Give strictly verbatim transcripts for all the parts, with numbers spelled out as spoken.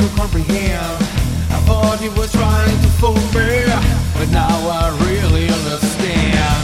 could comprehend. I thought you were trying to fool me, but now I really understand.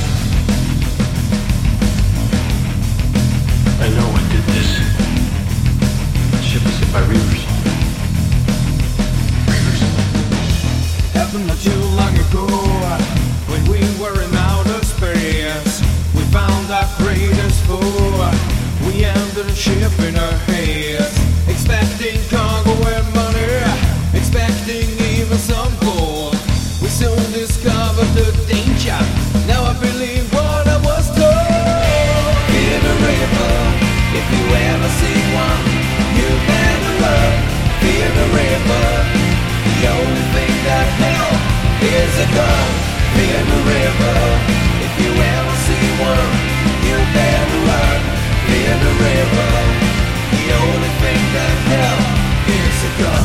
I know what did this. The ship was hit by reavers. Reavers. Happened not too long ago, when we were in outer space. We found our greatest foe. We entered a ship in our haze, expecting cargo and money, expecting even some gold. We soon discovered the danger. Now I believe what I was told. Fear the river, if you ever see one, you better run. Fear the river, the only thing that helps is a gun. Fear the river, if you ever see one, you better run. Fear the river, the only thing that helps is a gun.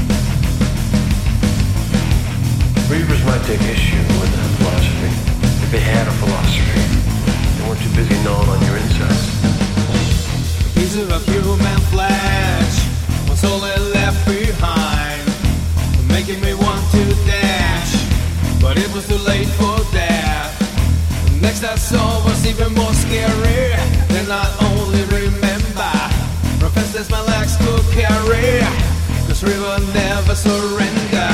Reavers might take issue with that philosophy. If they had a philosophy, they weren't too busy gnawing on your insides. A piece of human flesh was all I left behind, making me want to dash, but it was too late for that. The next I saw was even more scary than I only remember. Professed as my legs could carry, this river never surrender.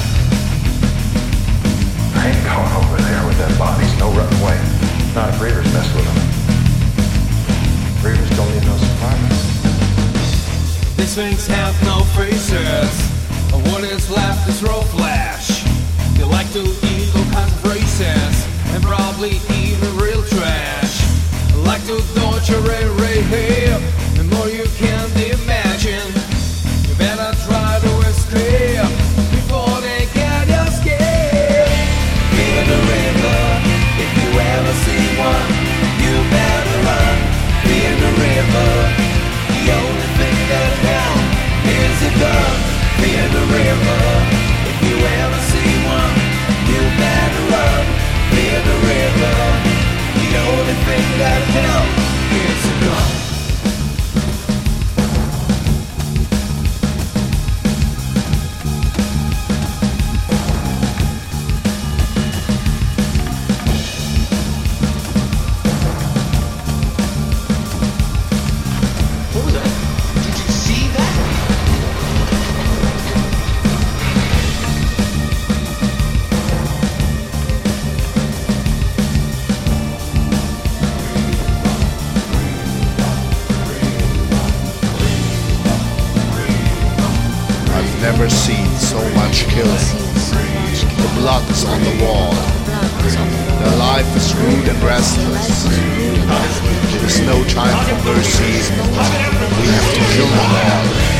I ain't going over there with them bodies, no running away. Not if Reavers mess with them. Reavers don't need no survivors. These things have no faces, and what is left is raw flesh. They like to eat all kinds of races, and probably even real trash. They like to torture and rape, the more you can't imagine. You better try to escape before they get you scared. Fear the river, if you ever see one, you better run. Fear the river, the only thing that helps is a gun. Fear the river, if you ever see one, you better run. Fear the river, the only thing that helps is a gun. What was that? Did you see that? I've never seen so much killing. The blood is on the wall. Their life is rude and restless. There is no time for mercy. We have to kill them all.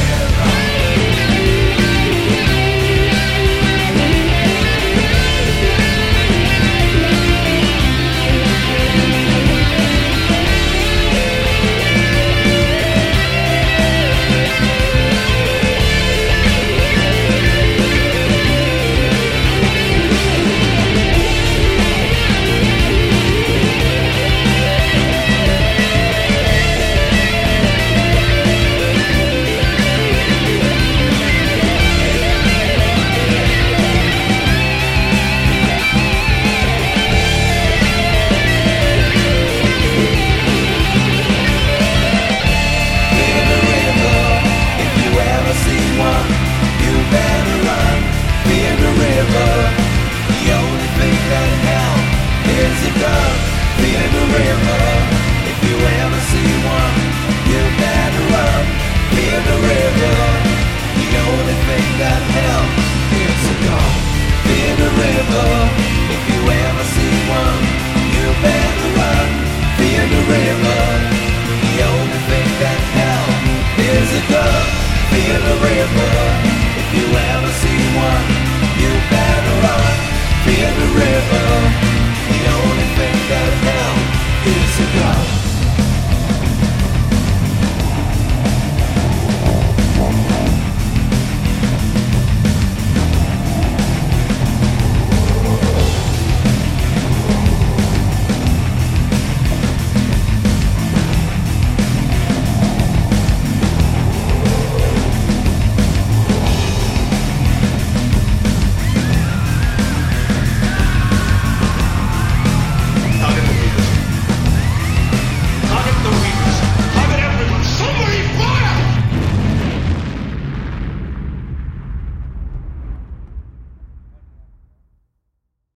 Fear the river.